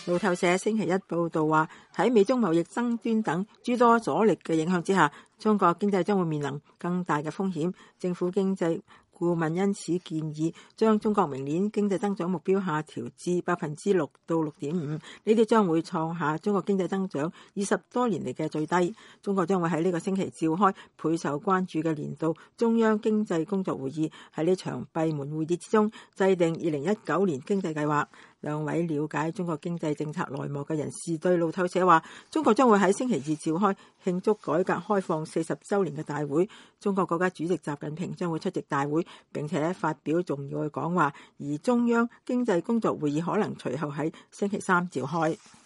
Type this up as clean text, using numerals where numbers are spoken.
路透社星期一報道話，喺美中貿易爭端等諸多阻力嘅影響之下，中國經濟將會面臨更大嘅風險。政府經濟顧問因此建議將中國明年經濟增長目標下調至6%到6.5%，呢啲將會創下中國經濟增長20多年嚟嘅最低。中國將會喺呢個星期召開倍受關注嘅年度中央經濟工作會議，喺呢場閉門會議之中制定2019年經濟計劃。兩位了解中國經濟政策內幕嘅人士對路透社話，中國將會喺星期二召開慶祝改革開放40週年嘅大會，中國國家主席習近平將會出席大會並且發表重要嘅講話，而中央經濟工作會議可能隨後喺星期三召開。